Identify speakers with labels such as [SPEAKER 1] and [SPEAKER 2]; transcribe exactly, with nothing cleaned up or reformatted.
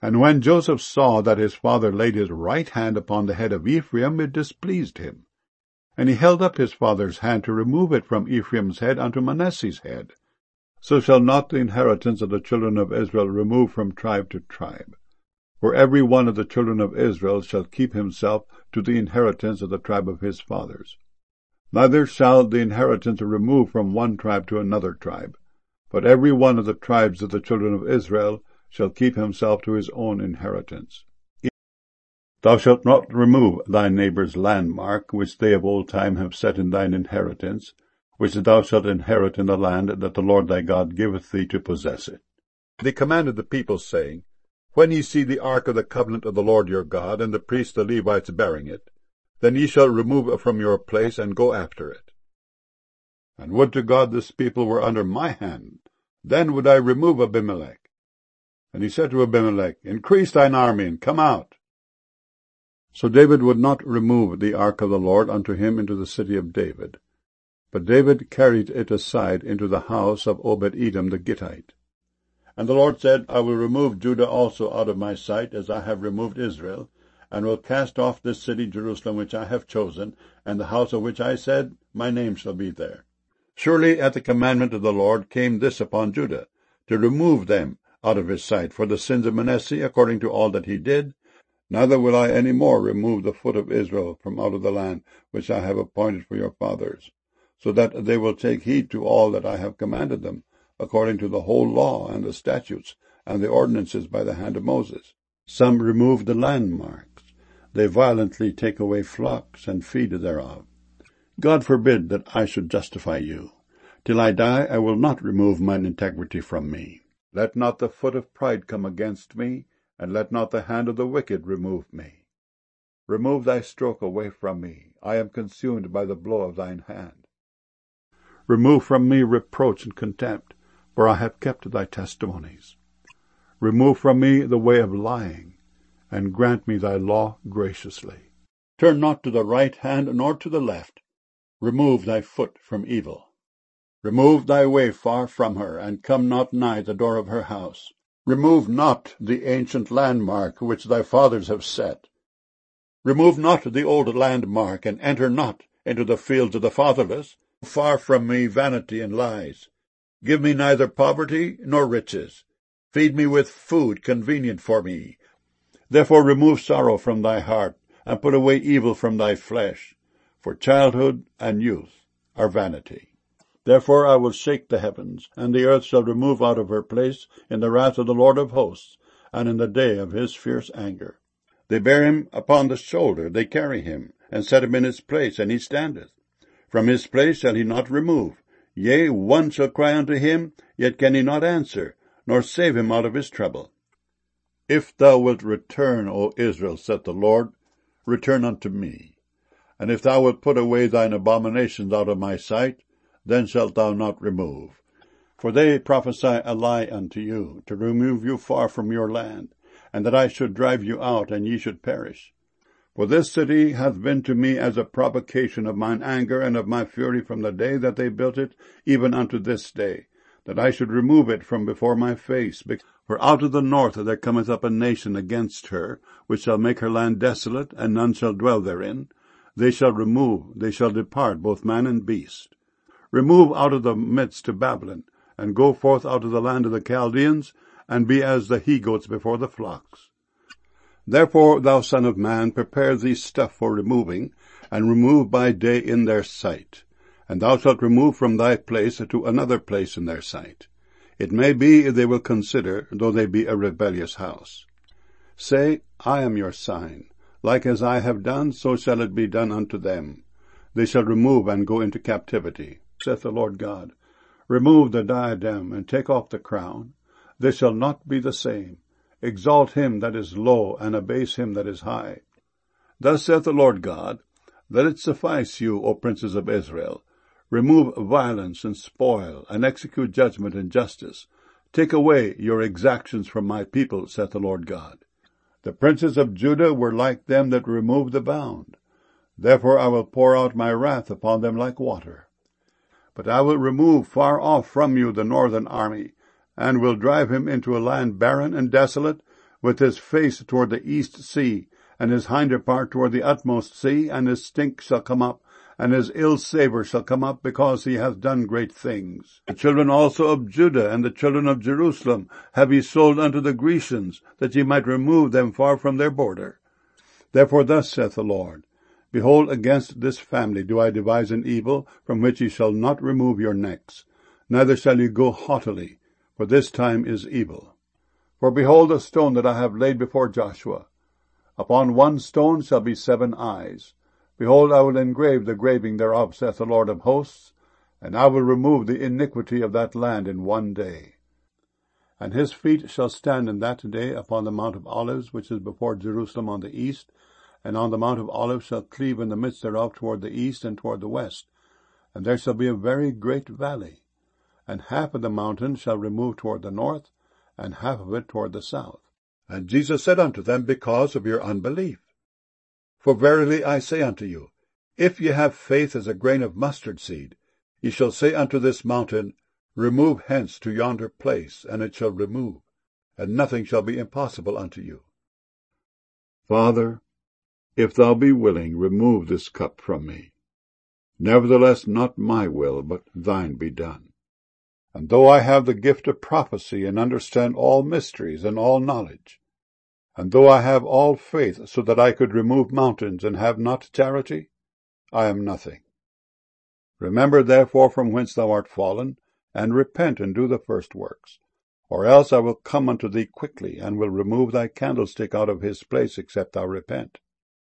[SPEAKER 1] And when Joseph saw that his father laid his right hand upon the head of Ephraim, it displeased him. And he held up his father's hand to remove it from Ephraim's head unto Manasseh's head. So shall not the inheritance of the children of Israel remove from tribe to tribe. For every one of the children of Israel shall keep himself to the inheritance of the tribe of his fathers. Neither shall the inheritance remove from one tribe to another tribe, but every one of the tribes of the children of Israel shall keep himself to his own inheritance. Thou shalt not remove thy neighbour's landmark, which they of old time have set in thine inheritance, which thou shalt inherit in the land that the Lord thy God giveth thee to possess it. They commanded the people, saying, When ye see the ark of the covenant of the Lord your God, and the priests the Levites bearing it, then ye shall remove it from your place, and go after it. And would to God this people were under my hand, then would I remove Abimelech. And he said to Abimelech, Increase thine army, and come out. So David would not remove the ark of the Lord unto him into the city of David. But David carried it aside into the house of Obed-Edom the Gittite. And the Lord said, I will remove Judah also out of my sight, as I have removed Israel, and will cast off this city Jerusalem which I have chosen, and the house of which I said, My name shall be there. Surely at the commandment of the Lord came this upon Judah, to remove them out of his sight for the sins of Manasseh, according to all that he did. Neither will I any more remove the foot of Israel from out of the land which I have appointed for your fathers, so that they will take heed to all that I have commanded them, according to the whole law and the statutes and the ordinances by the hand of Moses. Some remove the landmarks. They violently take away flocks and feed thereof. God forbid that I should justify you. Till I die I will not remove mine integrity from me. Let not the foot of pride come against me, and let not the hand of the wicked remove me. Remove thy stroke away from me. I am consumed by the blow of thine hand. Remove from me reproach and contempt, for I have kept thy testimonies. Remove from me the way of lying, and grant me thy law graciously. Turn not to the right hand nor to the left. Remove thy foot from evil. Remove thy way far from her, and come not nigh the door of her house. Remove not the ancient landmark which thy fathers have set. Remove not the old landmark, and enter not into the fields of the fatherless. Far from me vanity and lies. Give me neither poverty nor riches. Feed me with food convenient for me. Therefore remove sorrow from thy heart, and put away evil from thy flesh. For childhood and youth are vanity. Therefore I will shake the heavens, and the earth shall remove out of her place in the wrath of the Lord of hosts, and in the day of his fierce anger. They bear him upon the shoulder, they carry him, and set him in his place, and he standeth. From his place shall he not remove. Yea, one shall cry unto him, yet can he not answer, nor save him out of his trouble. If thou wilt return, O Israel, saith the Lord, return unto me. And if thou wilt put away thine abominations out of my sight, then shalt thou not remove. For they prophesy a lie unto you, to remove you far from your land, and that I should drive you out, and ye should perish. For this city hath been to me as a provocation of mine anger and of my fury from the day that they built it, even unto this day, that I should remove it from before my face. For out of the north there cometh up a nation against her, which shall make her land desolate, and none shall dwell therein. They shall remove, they shall depart, both man and beast. Remove out of the midst to Babylon, and go forth out of the land of the Chaldeans, and be as the he-goats before the flocks. Therefore, thou son of man, prepare thee stuff for removing, and remove by day in their sight. And thou shalt remove from thy place to another place in their sight. It may be they will consider, though they be a rebellious house. Say, I am your sign. Like as I have done, so shall it be done unto them. They shall remove and go into captivity, saith the Lord God. Remove the diadem, and take off the crown. They shall not be the same. Exalt him that is low, and abase him that is high. Thus saith the Lord God, Let it suffice you, O princes of Israel. Remove violence and spoil, and execute judgment and justice. Take away your exactions from my people, saith the Lord God. The princes of Judah were like them that removed the bound. Therefore I will pour out my wrath upon them like water. But I will remove far off from you the northern army, and will drive him into a land barren and desolate, with his face toward the east sea, and his hinder part toward the utmost sea, and his stink shall come up, and his ill savour shall come up, because he hath done great things. The children also of Judah and the children of Jerusalem have ye sold unto the Grecians, that ye might remove them far from their border. Therefore thus saith the Lord, Behold, against this family do I devise an evil, from which ye shall not remove your necks, neither shall ye go haughtily, for this time is evil. For behold the stone that I have laid before Joshua. Upon one stone shall be seven eyes. Behold, I will engrave the graving thereof, saith the Lord of hosts, and I will remove the iniquity of that land in one day. And his feet shall stand in that day upon the Mount of Olives, which is before Jerusalem on the east, and on the Mount of Olives shall cleave in the midst thereof toward the east and toward the west. And there shall be a very great valley, and half of the mountain shall remove toward the north, and half of it toward the south. And Jesus said unto them, Because of your unbelief. For verily I say unto you, if ye have faith as a grain of mustard seed, ye shall say unto this mountain, Remove hence to yonder place, and it shall remove, and nothing shall be impossible unto you. Father, if thou be willing, remove this cup from me. Nevertheless, not my will, but thine be done. And though I have the gift of prophecy, and understand all mysteries and all knowledge, and though I have all faith, so that I could remove mountains, and have not charity, I am nothing. Remember therefore from whence thou art fallen, and repent, and do the first works. Or else I will come unto thee quickly, and will remove thy candlestick out of his place, except thou repent.